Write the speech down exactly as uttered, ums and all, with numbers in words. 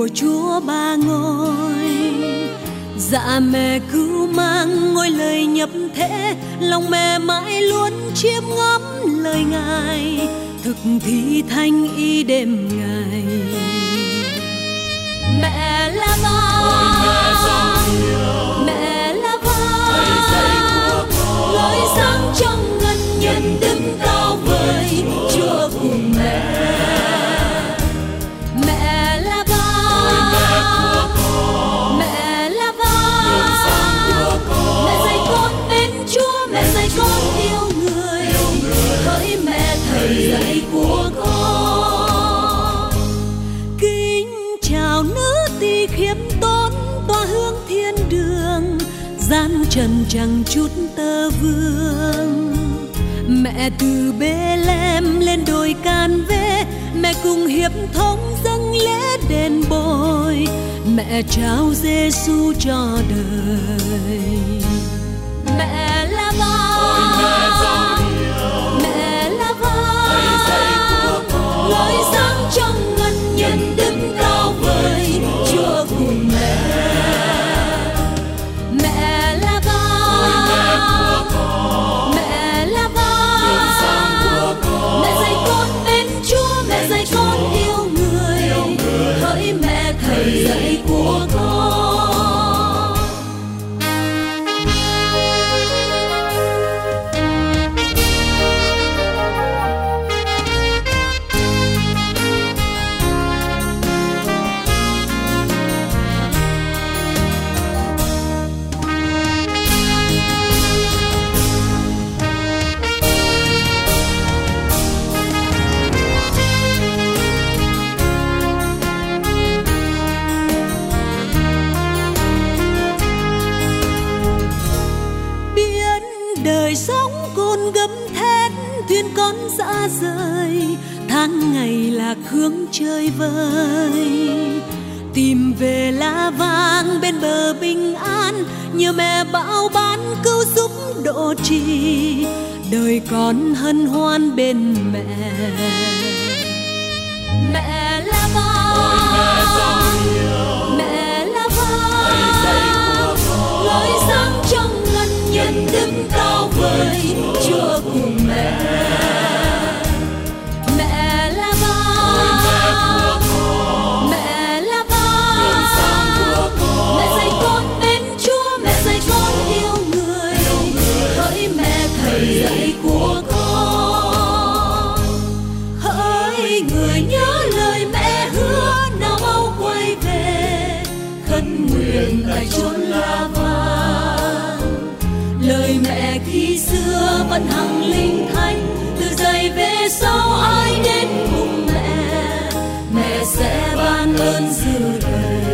của Chúa Ba Ngôi. Dạ mẹ cứu mang ngôi lời nhập thế, lòng mẹ mãi luôn chiêm ngắm lời Ngài, thực thi thanh y đêm ngày. Mẹ là vang, mẹ là vang, lối sáng trong ngân nhân đứng cao vời, Chúa cùng mẹ. Mẹ là vang, mẹ là vang, mẹ dạy con mến Chúa, mẹ dạy con yêu người, hỡi mẹ thầy dạy của con. Kính chào nữ tỳ khiêm tốn, tỏa hương thiên đường, gian trần chẳng chút tơ vương. Mẹ từ Bê-lem lên đồi Can Vê, mẹ cùng hiệp thống dâng lễ đền bồi, mẹ trao Giê-xu cho đời. Mẹ là vang, mẹ là vang, lối sáng trong ngân nhân đứng cao vời, Chúa cùng mẹ. Mẹ là vang, mẹ là vang, mẹ dạy con mến Chúa, mẹ dạy con yêu người, hỡi mẹ thầy dạy của con. Đời sống cồn gấm thét, thuyền con dã rời, tháng ngày lạc hướng chơi vơi. Tìm về La Vang bên bờ bình an, nhờ mẹ bão ban cứu giúp độ trì, đời con hân hoan bên mẹ. Mẹ là vang, mẹ là vang, lối sáng trong ngân nhân đứng cao vời, Chúa cùng mẹ. Mẹ là vang, mẹ là vang, mẹ dạy con mến Chúa, mẹ dạy con yêu người, hỡi mẹ thầy dạy của con. Hỡi người nhớ lời mẹ hứa, nào mau quay về, khấn nguyện tại chốn La Vang. Lời mẹ khi xưa vẫn hằng linh thánh, từ giây về sau ai đến cùng mẹ, mẹ sẽ ban ơn dư đời.